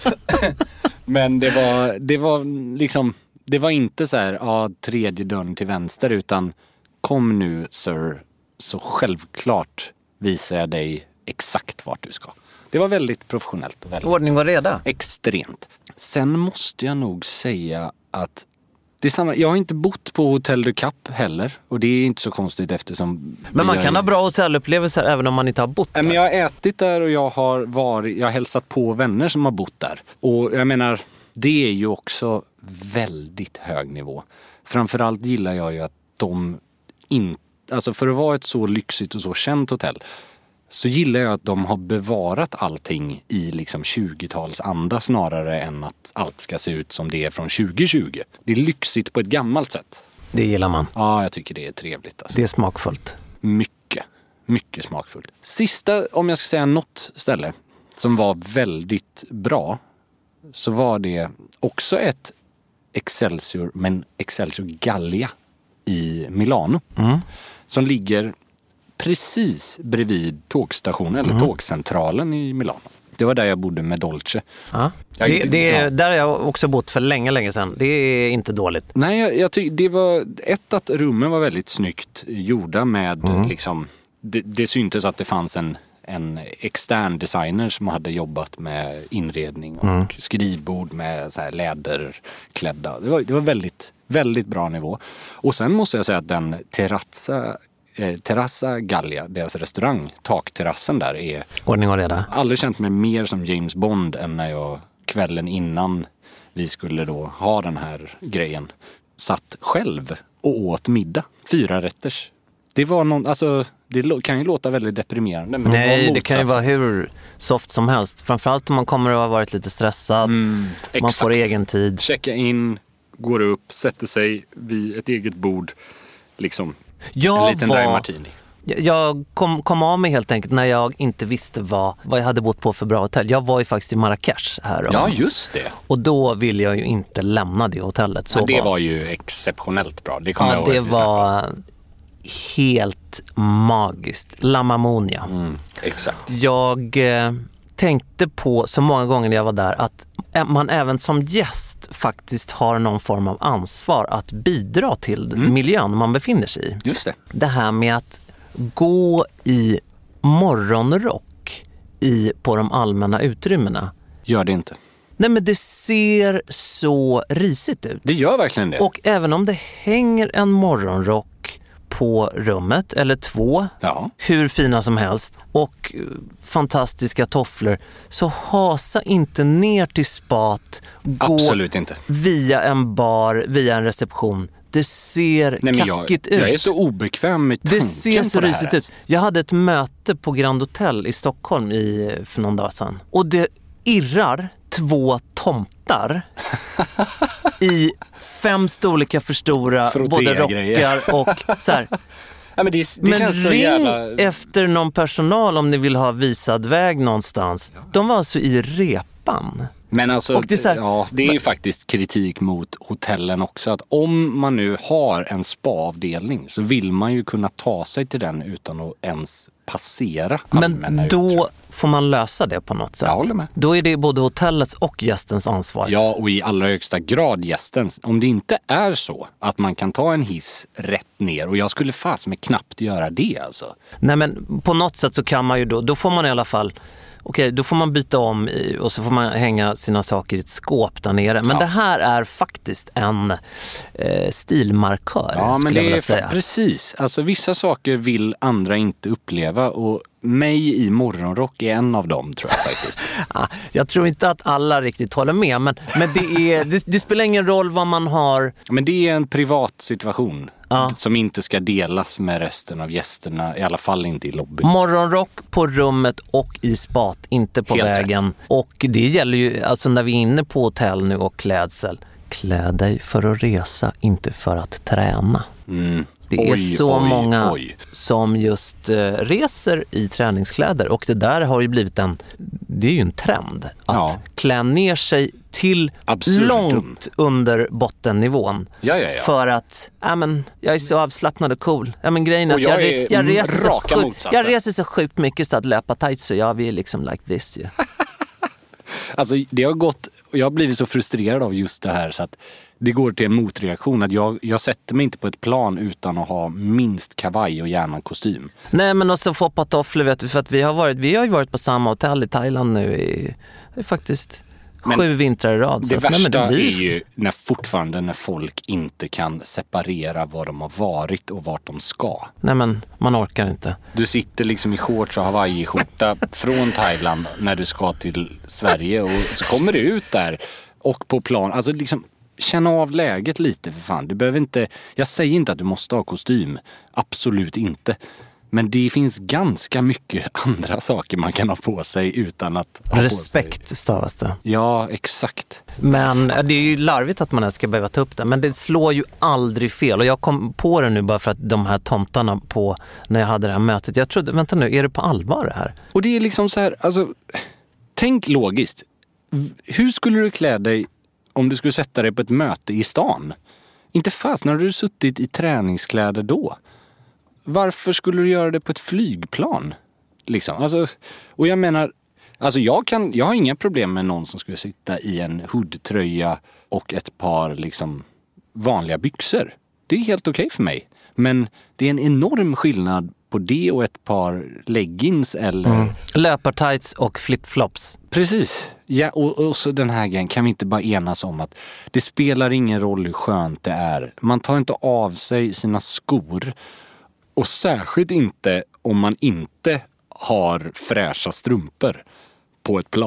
Men det var, det var liksom... Det var inte så här, ja, tredje dörren till vänster utan kom nu, sir, så självklart visar jag dig exakt vart du ska. Det var väldigt professionellt. Och väldigt ordning och reda. Extremt. Sen måste jag nog säga att det är samma, jag har inte bott på Hotel du Cap heller och det är inte så konstigt eftersom... Men man kan ha bra hotellupplevelser även om man inte har bott där. Men jag har ätit där och jag har varit, jag har hälsat på vänner som har bott där. Och jag menar, det är ju också väldigt hög nivå. Framförallt gillar jag ju att de inte, alltså för att vara ett så lyxigt och så känt hotell så gillar jag att de har bevarat allting i liksom tjugo-tals anda snarare än att allt ska se ut som det är från tjugo tjugo. Det är lyxigt på ett gammalt sätt. Det gillar man. Ja, jag tycker det är trevligt. Alltså. Det är smakfullt. Mycket, mycket smakfullt. Sista, om jag ska säga något ställe som var väldigt bra så var det också ett Excelsior, men Excelsior Gallia i Milano. Mm. Som ligger precis bredvid tågstationen eller mm. tågcentralen i Milano. Det var där jag bodde med Dolce. Ja. Det, det, ja. Där har jag också bott för länge, länge sedan. Det är inte dåligt. Nej, jag, jag tycker det var ett att rummen var väldigt snyggt gjorda med mm. liksom, det, det syntes att det fanns en en extern designer som hade jobbat med inredning och mm. skrivbord med så här läderklädda. Det var, det var väldigt, väldigt bra nivå. Och sen måste jag säga att den terrazza, eh, Terrazza Gallia, deras restaurang, takterrassen där är... Ordning och reda. Aldrig känt mig mer som James Bond än när jag kvällen innan vi skulle då ha den här grejen satt själv och åt middag. Fyra rätters. Det var någon, alltså det kan ju låta väldigt deprimerande. Men Nej, det, det kan ju vara hur soft som helst. Framförallt om man kommer att ha varit lite stressad. Mm, man får egen tid. Checka in, går upp, sätter sig vid ett eget bord. Liksom jag en liten var, dry martini. Jag kom, kom av mig helt enkelt när jag inte visste vad, vad jag hade bott på för bra hotell. Jag var ju faktiskt i Marrakesh här. Ja, just det. Och då ville jag ju inte lämna det hotellet. Så ja, det var, var ju exceptionellt bra. Det kommer ja, jag ihåg. Det var helt magiskt. La Mamonia. Mm, exakt. Jag eh, tänkte på så många gånger när jag var där att man även som gäst faktiskt har någon form av ansvar att bidra till mm. miljön man befinner sig i. Just det. Det här med att gå i morgonrock i, på de allmänna utrymmena. Gör det inte. Nej, men det ser så risigt ut. Det gör verkligen det. Och även om det hänger en morgonrock på rummet, eller två, ja. hur fina som helst, och fantastiska tofflor, så hasa inte ner till spat. Gå Absolut inte. Via en bar, via en reception. Det ser Nej, men kackigt jag, ut. Jag är så obekväm med tanken. Det ser så på risigt ut. Jag hade ett möte på Grand Hotel i Stockholm i, för någon dag sedan. Och det irrar två tomtar i fem storlekar för stora, både rockar och så här. Ja, men det, det men känns så ring jävla... efter någon personal om ni vill ha visad väg någonstans. De var alltså i repan. Men alltså, och det, är så här, ja, det är ju faktiskt kritik mot hotellen också. Att om man nu har en spa-avdelning så vill man ju kunna ta sig till den utan att ens passera. Men då uttryck. Får man lösa det på något sätt. Jag håller med. Då är det både hotellets och gästens ansvar. Ja, och i allra högsta grad gästens. Om det inte är så att man kan ta en hiss rätt ner, och jag skulle fast med knappt göra det alltså. Nej, men på något sätt så kan man ju då, då får man i alla fall, okej, okay, då får man byta om i, och så får man hänga sina saker i ett skåp där nere. Men ja. Det här är faktiskt en eh, stilmarkör, ja, men skulle det jag vilja är säga. Precis. Alltså vissa saker vill andra inte uppleva, och mig i morgonrock är en av dem, tror jag faktiskt. ja, jag tror inte att alla riktigt håller med, men, men det, är, det, det spelar ingen roll vad man har. Men det är en privat situation. Ja. Som inte ska delas med resten av gästerna, i alla fall inte i lobbyn. Morgonrock på rummet och i spat, inte på Helt vägen. Rätt. Och det gäller ju, alltså när vi är inne på hotell nu och klädsel. Klä dig för att resa, inte för att träna. Mm. Det oj, är så oj, många oj. som just eh, reser i träningskläder. Och det där har ju blivit en, det är ju en trend. Att ja. klä ner sig till Absurdum. Långt under bottennivån. Ja, ja, ja. För att, ja men, jag är så avslappnad och cool. Ja men grejen är att jag, jag, är jag, reser så raka sjukt, jag reser så sjukt mycket så att löpa tight så jag vill liksom like this. Yeah. Alltså det har gått, jag har blivit så frustrerad av just det här så att det går till en motreaktion. Att jag, jag sätter mig inte på ett plan utan att ha minst kavaj och gärna kostym. Nej, men också få patofflor, vet du, för att vi har varit, vi har ju varit på samma hotell i Thailand nu i, i faktiskt men sju vintrar i rad. Det så att, värsta nej, men det blir... är ju när fortfarande när folk inte kan separera var de har varit och vart de ska. Nej, men man orkar inte. Du sitter liksom i shorts och Hawaii-skjorta från Thailand när du ska till Sverige, och så kommer du ut där och på plan, alltså liksom känna av läget lite för fan. Du behöver inte, jag säger inte att du måste ha kostym, absolut inte. Men det finns ganska mycket andra saker man kan ha på sig utan att ha respekt på sig. Stavas det. Ja, exakt. Men det är ju larvigt att man ens ska behöva ta upp det. Men det slår ju aldrig fel. Och jag kom på det nu bara för att de här tomtarna på när jag hade det här mötet. Jag trodde, vänta nu, är det på allvar det här? Och det är liksom så här, alltså, tänk logiskt. Hur skulle du klä dig om du skulle sätta dig på ett möte i stan? Inte fast när du suttit i träningskläder då. Varför skulle du göra det på ett flygplan? Liksom. Alltså, och jag menar, alltså jag, kan, jag har inga problem med någon som skulle sitta i en hoodtröja och ett par liksom, vanliga byxor. Det är helt okej för mig. Men det är en enorm skillnad på det och ett par leggings eller... Mm. Löpartights och flipflops. Precis. Ja, och, och så den här grejen, kan vi inte bara enas om att det spelar ingen roll hur skönt det är. Man tar inte av sig sina skor. Och särskilt inte om man inte har fräscha strumpor på ett plan.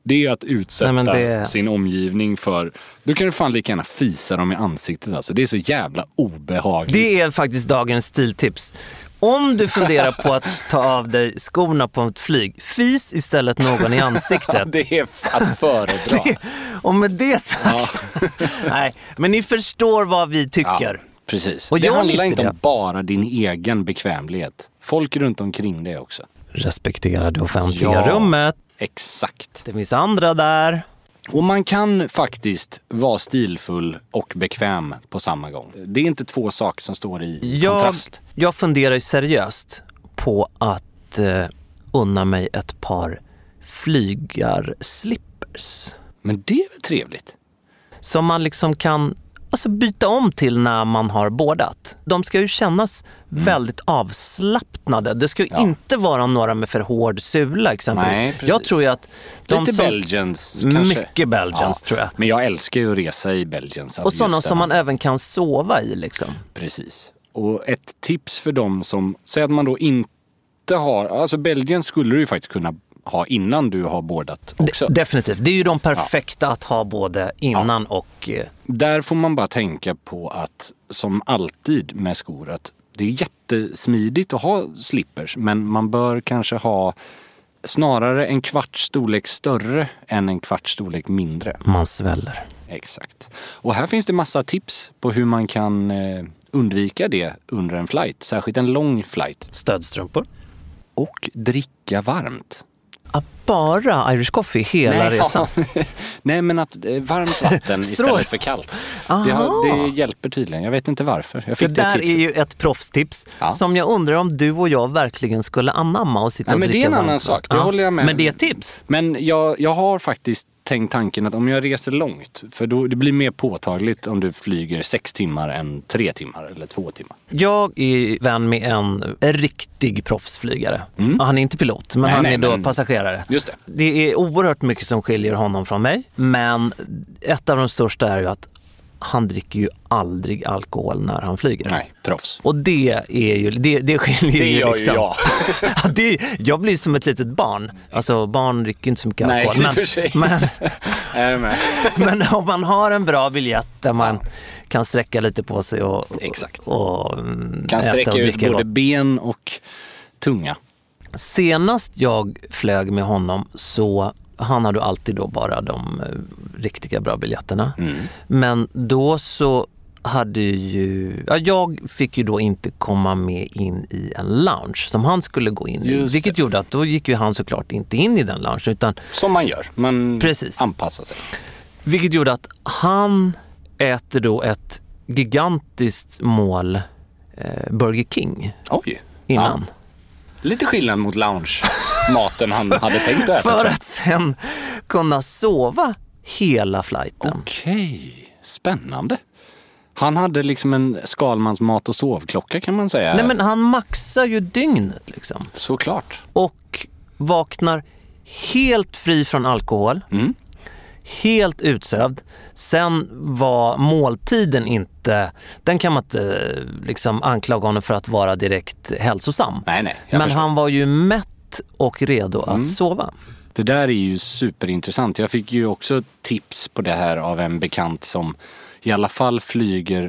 Det är ju att utsätta Nej, men det... sin omgivning för... Du kan ju fan lika gärna fisa dem i ansiktet. Alltså. Det är så jävla obehagligt. Det är faktiskt dagens stiltips. Om du funderar på att ta av dig skorna på ett flyg, fis istället någon i ansiktet. Det är att föredra. det, och med det sagt... Ja. Nej, men ni förstår vad vi tycker. Ja, precis. Och det handlar inte inte om bara din egen bekvämlighet. Folk runt omkring det också. Respektera det offentliga ja, rummet. Exakt. Det finns andra där. Och man kan faktiskt vara stilfull och bekväm på samma gång. Det är inte två saker som står i jag, kontrast. Jag funderar seriöst på att eh, unna mig ett par flygarslippers. Men det är väl trevligt? Som man liksom kan alltså, byta om till när man har bordat. De ska ju kännas mm. väldigt avslappnade. Det ska ju ja. inte vara några med för hård sula exempelvis. Nej, jag tror ju att de lite som... Belgians kanske. Mycket Belgians ja. tror jag. Men jag älskar ju att resa i Belgians. Och sådana som man även kan sova i liksom. Precis. Och ett tips för dem som, säger att man då inte har, alltså Belgien skulle du ju faktiskt kunna ha innan du har bordat också. De, definitivt. Det är ju de perfekta ja. att ha både innan ja. och... Där får man bara tänka på att, som alltid med skor, att det är jättesmidigt att ha slippers, men man bör kanske ha snarare en kvart storlek större än en kvart storlek mindre. Man sväller. Exakt. Och här finns det massa tips på hur man kan eh, undvika det under en flight, särskilt en lång flight. Stödstrumpor. Och dricka varmt. Bara Irish coffee hela Nej, resan? Ja. Nej, men att eh, varmt vatten istället för kallt. Det, har, det hjälper tydligen. Jag vet inte varför. Jag fick det, det där tipset. är ju ett proffstips ja. som jag undrar om du och jag verkligen skulle anamma och sitta Nej, och men dricka det är en varmt. annan sak. Det ja. håller jag med. Men det är ett tips. Men jag, jag har faktiskt tänkt tanken att om jag reser långt, för då det blir mer påtagligt om du flyger sex timmar än tre timmar eller två timmar. Jag är vän med en riktig proffsflygare. Mm. Han är inte pilot, men nej, han nej, är då men... passagerare. Just det. Det är oerhört mycket som skiljer honom från mig, men ett av de största är ju att han dricker ju aldrig alkohol när han flyger. Nej, proffs. Och det är ju det, det skiljer det ju gör liksom. Ju jag. det, jag blir som ett litet barn. Alltså barn dricker inte så mycket Nej, alkohol. Nej, för sig. Men, men, men om man har en bra biljett där man ja. kan sträcka lite på sig och, Exakt. och, och kan sträcka och ut både gott. ben och tunga. Senast jag flög med honom så han hade alltid då bara de uh, riktiga bra biljetterna. Mm. Men då så hade ju... Ja, jag fick ju då inte komma med in i en lounge som han skulle gå in i. Just vilket det. gjorde att då gick ju han såklart inte in i den lounge. Utan, som man gör. Man precis. anpassar sig. Vilket gjorde att han äter då ett gigantiskt mål eh, Burger King. Oj. Innan. Ja. Lite skillnad mot lounge-maten han hade tänkt att äta. För att sen kunna sova hela flighten. Okej, spännande. Han hade liksom en Skalmans mat- och sovklocka kan man säga. Nej, men han maxar ju dygnet liksom. Såklart. Och vaknar helt fri från alkohol. Mm. Helt utsövd. Sen var måltiden inte... Den kan man inte liksom anklaga honom för att vara direkt hälsosam. Nej, nej. Men förstår. han var ju mätt och redo att mm. sova. Det där är ju superintressant. Jag fick ju också tips på det här av en bekant som i alla fall flyger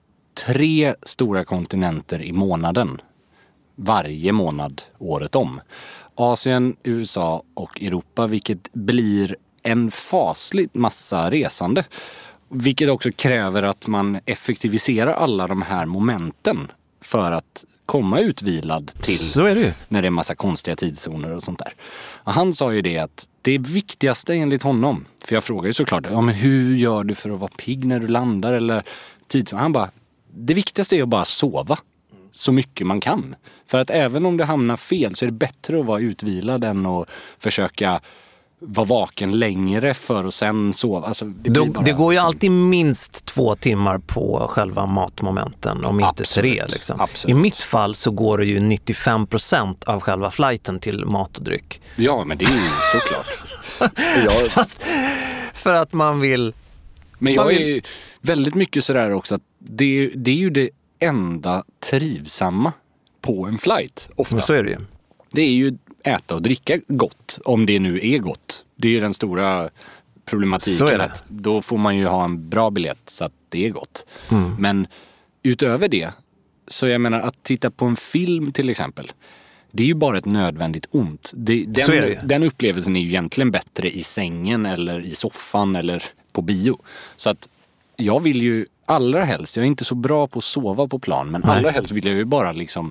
tre stora kontinenter i månaden. Varje månad året om. Asien, U S A och Europa, vilket blir en fasligt massa resande. Vilket också kräver att man effektiviserar alla de här momenten för att komma utvilad till Så är det ju. när det är massa konstiga tidszoner och sånt där. Och han sa ju det att det viktigaste enligt honom, för jag frågar ju såklart, ja, men hur gör du för att vara pigg när du landar eller tidszoner? Han bara, det viktigaste är att bara sova så mycket man kan. För att även om det hamnar fel så är det bättre att vara utvilad än att försöka vara vaken längre för att sen sova. Alltså, det, Då, bara, det går ju liksom, alltid minst två timmar på själva matmomenten, om inte absolut, tre. Liksom. Absolut. I mitt fall så går det ju nittiofem procent av själva flighten till mat och dryck. Ja, men det är ju såklart. jag... för, att, för att man vill... Men jag man vill... är ju väldigt mycket sådär också att det, det är ju det enda trivsamma på en flight. Ofta. Men så är det ju. Det är ju äta och dricka gott, om det nu är gott. Det är ju den stora problematiken. Att då får man ju ha en bra biljett så att det är gott. Mm. Men utöver det, så jag menar att titta på en film till exempel, det är ju bara ett nödvändigt ont. Det, den, det. den upplevelsen är ju egentligen bättre i sängen eller i soffan eller på bio. Så att jag vill ju allra helst, jag är inte så bra på att sova på plan, men Nej. allra helst vill jag ju bara liksom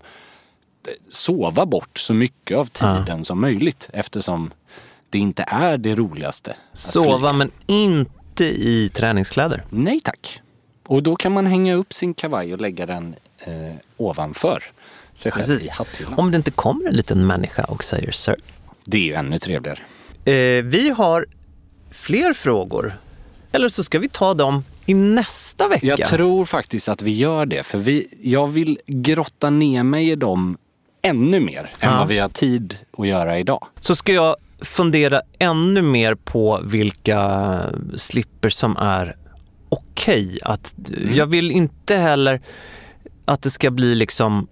sova bort så mycket av tiden ja. som möjligt, eftersom det inte är det roligaste. Sova men inte i träningskläder? Nej tack. Och då kan man hänga upp sin kavaj och lägga den eh, ovanför sig själv i hatthyllan. Om det inte kommer en liten människa och säger sir. Det är ju ännu trevligare. Eh, vi har fler frågor. Eller så ska vi ta dem i nästa vecka. Jag tror faktiskt att vi gör det. För vi, jag vill grotta ner mig i dem ännu mer än ja. vad vi har tid att göra idag. Så ska jag fundera ännu mer på vilka slipper som är okej. Okay. Att mm. Jag vill inte heller att det ska bli liksom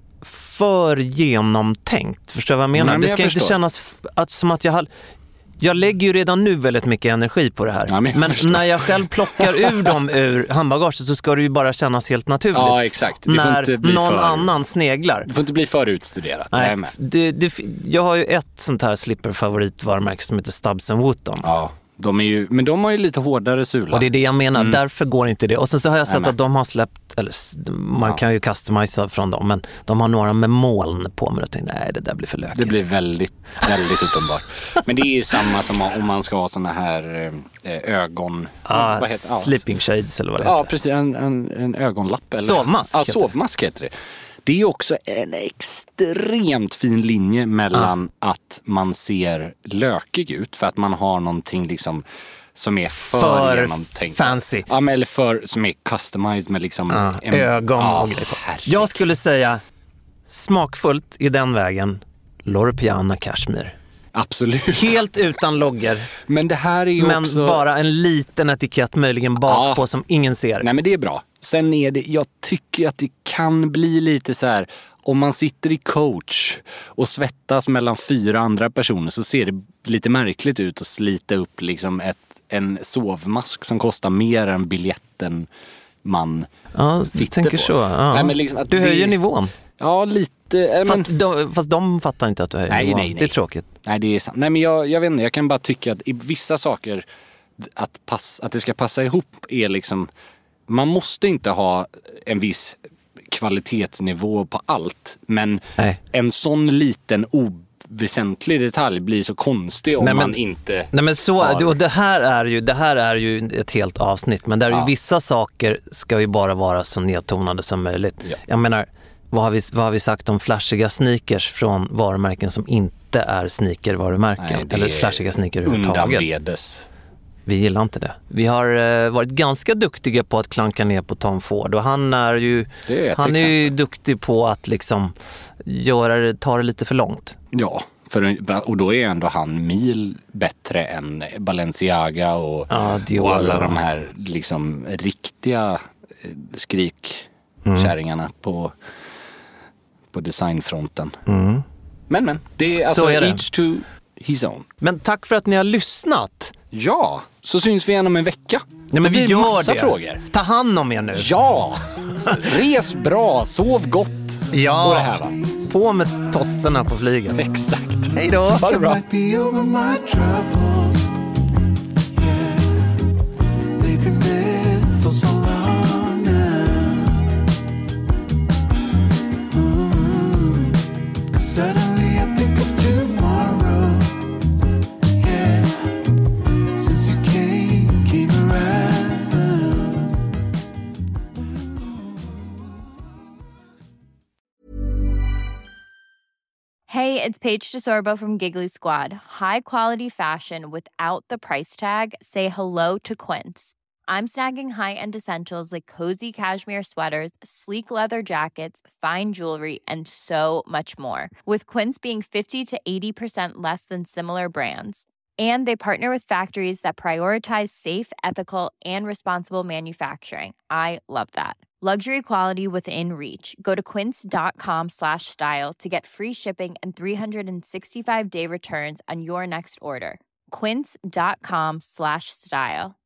för genomtänkt. Förstår du vad jag menar? Nej, men det ska inte förstår. kännas att, som att jag har... Jag lägger ju redan nu väldigt mycket energi på det här. Ja, men, men när jag själv plockar ur dem ur handbagaget så ska det ju bara kännas helt naturligt. Ja, exakt. Det när får inte bli någon för... annan sneglar. Det får inte bli för utstuderat. Nej, det, det, jag har ju ett sånt här slipper-favoritvarumärke som heter Stubbs and Wootton. Ja. De är ju, men de har ju lite hårdare sula. Och det är det jag menar, mm. därför går inte det. Och sen så har jag sett Nej, att de har släppt, eller man ja. kan ju customisa från dem, men de har några med moln på mig. Och jag tänkte, nej det där blir för lökigt. Det blir väldigt, väldigt uppenbart. Men det är ju samma som om man ska ha såna här eh, ögon... Ah, vad heter, sleeping shades eller vad det ja, heter. Ja, precis, en, en, en ögonlapp. Eller? Sovmask. Ja, sovmask heter det. Det är också en extremt fin linje mellan ja. att man ser lökig ut för att man har någonting liksom som är för, för genomtänkt. Fancy. Ja, men eller för som är customized med liksom ja, en, ögon ja, och grejer. Jag skulle säga smakfullt i den vägen Loro Piana Cashmere. Absolut. Helt utan logger. Men det här är ju men också... bara en liten etikett möjligen bak på ja. som ingen ser. Nej, men det är bra. Sen är det, jag tycker att det kan bli lite så här, om man sitter i coach och svettas mellan fyra andra personer så ser det lite märkligt ut att slita upp liksom ett, en sovmask som kostar mer än biljetten man ja, sitter tänker på. Så. Ja. Nej, men liksom att du det... höjer nivån. Ja, lite. Fast, men... de, fast de fattar inte att du höjer nej, nivån. Nej, nej. Det är tråkigt. Nej, det är sant. Nej, men jag, jag vet inte, jag kan bara tycka att i vissa saker att, pass, att det ska passa ihop är liksom... Man måste inte ha en viss kvalitetsnivå på allt. Men nej. en sån liten oväsentlig detalj blir så konstig om nej, men, man inte nej, men så, har... och det, här är ju, det här är ju ett helt avsnitt. Men där ja. är ju vissa saker ska ju bara vara så nedtonade som möjligt. Ja. Jag menar, vad har, vi, vad har vi sagt om flashiga sneakers från varumärken som inte är sneakervarumärken? Eller flashiga sneaker överhuvudtaget. Undanvedes. Vi gillar inte det. Vi har eh, varit ganska duktiga på att klanka ner på Tom Ford och han är ju är han är ju duktig på att liksom göra det, ta det lite för långt. Ja, för, och då är ändå han mil bättre än Balenciaga och, ja, och alla de här liksom riktiga skrikkärringarna mm. på på designfronten. Mm. Men men, det är alltså är det. Each to his own. Men tack för att ni har lyssnat. Ja, så syns vi igen om en vecka. Ja, men vi gör massa det. Frågor. Ta hand om er nu. Ja, res bra, sov gott. Ja, och det här, va? På med tosserna på flygen. Exakt. Hej då. Ha det bra. Hey, it's Paige DeSorbo from Giggly Squad. High quality fashion without the price tag. Say hello to Quince. I'm snagging high-end essentials like cozy cashmere sweaters, sleek leather jackets, fine jewelry, and so much more. With Quince being fifty to eighty percent less than similar brands. And they partner with factories that prioritize safe, ethical, and responsible manufacturing. I love that. Luxury quality within reach. Go to quince.com slash style to get free shipping and three sixty-five day returns on your next order. quince.com slash style.